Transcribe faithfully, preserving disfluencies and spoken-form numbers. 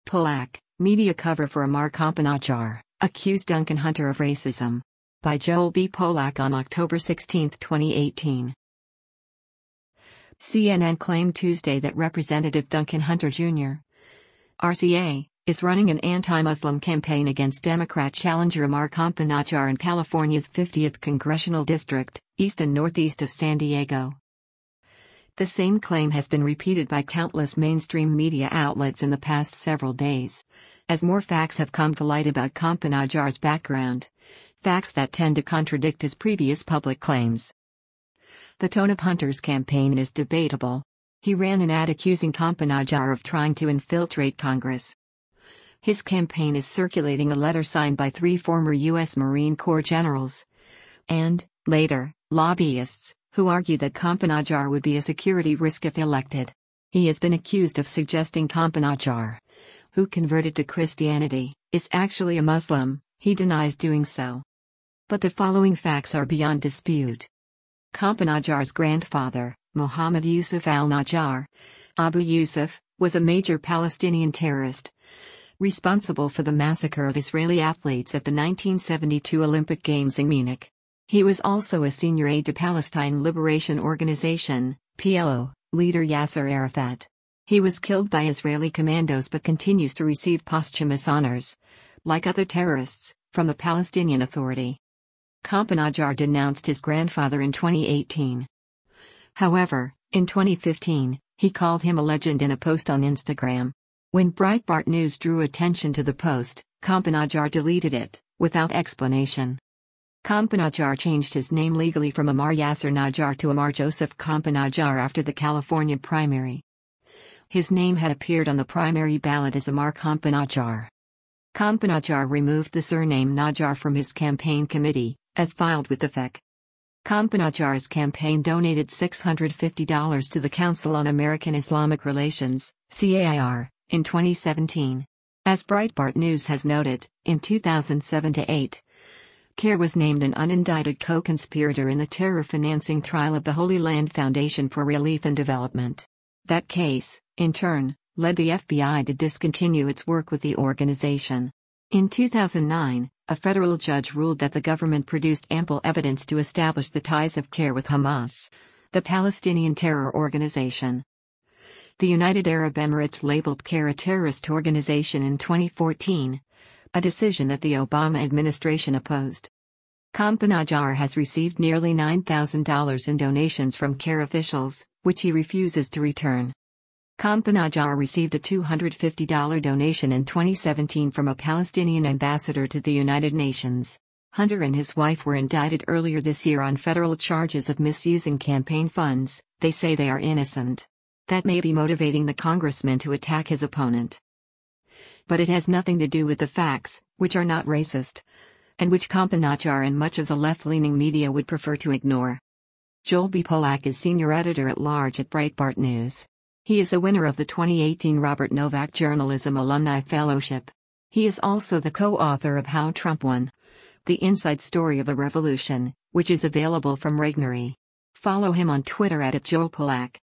Polak, media cover for Amar Kampanadjar, accused Duncan Hunter of racism. By Joel B. Polak on October sixteenth, twenty eighteen. C N N claimed Tuesday that Representative Duncan Hunter Junior R C A, is running an anti-Muslim campaign against Democrat challenger Amar Kampanadjar in California's fiftieth Congressional District, east and northeast of San Diego. The same claim has been repeated by countless mainstream media outlets in the past several days, as more facts have come to light about Kampanadjar's background, facts that tend to contradict his previous public claims. The tone of Hunter's campaign is debatable. He ran an ad accusing Kampanadjar of trying to infiltrate Congress. His campaign is circulating a letter signed by three former U S Marine Corps generals and, later, lobbyists, who argue that Kampanadjar would be a security risk if elected. He has been accused of suggesting Kampanadjar, who converted to Christianity, is actually a Muslim. He denies doing so. But the following facts are beyond dispute. Kampanadjar's grandfather, Mohammed Yusuf al-Najjar, Abu Yusuf, was a major Palestinian terrorist, responsible for the massacre of Israeli athletes at the nineteen seventy-two Olympic Games in Munich. He was also a senior aide to Palestine Liberation Organization, P L O, leader Yasser Arafat. He was killed by Israeli commandos but continues to receive posthumous honors, like other terrorists, from the Palestinian Authority. Kampanadjar denounced his grandfather in twenty eighteen. However, in twenty fifteen, he called him a legend in a post on Instagram. When Breitbart News drew attention to the post, Kampanadjar deleted it, without explanation. Kampanadjar changed his name legally from Amar Yasser Najjar to Amar Joseph Kampanadjar after the California primary. His name had appeared on the primary ballot as Amar Kampanadjar. Kampanadjar removed the surname Najjar from his campaign committee, as filed with the F E C. Kampanadjar's campaign donated six hundred fifty dollars to the Council on American Islamic Relations, C A I R, in twenty seventeen. As Breitbart News has noted, in two thousand seven to eight, CAIR was named an unindicted co-conspirator in the terror financing trial of the Holy Land Foundation for Relief and Development. That case, in turn, led the F B I to discontinue its work with the organization. In two thousand nine, a federal judge ruled that the government produced ample evidence to establish the ties of CAIR with Hamas, the Palestinian terror organization. The United Arab Emirates labeled CAIR a terrorist organization in twenty fourteen, a decision that the Obama administration opposed. Kampanadjar has received nearly nine thousand dollars in donations from CAIR officials, which he refuses to return. Kampanadjar received a two hundred fifty dollars donation in twenty seventeen from a Palestinian ambassador to the United Nations. Hunter and his wife were indicted earlier this year on federal charges of misusing campaign funds. They say they are innocent. That may be motivating the congressman to attack his opponent. But it has nothing to do with the facts, which are not racist, and which Kampanadjar and much of the left-leaning media would prefer to ignore. Joel B. Polak is senior editor-at-large at Breitbart News. He is a winner of the twenty eighteen Robert Novak Journalism Alumni Fellowship. He is also the co-author of How Trump Won: The Inside Story of the Revolution, which is available from Regnery. Follow him on Twitter at Joel Polak.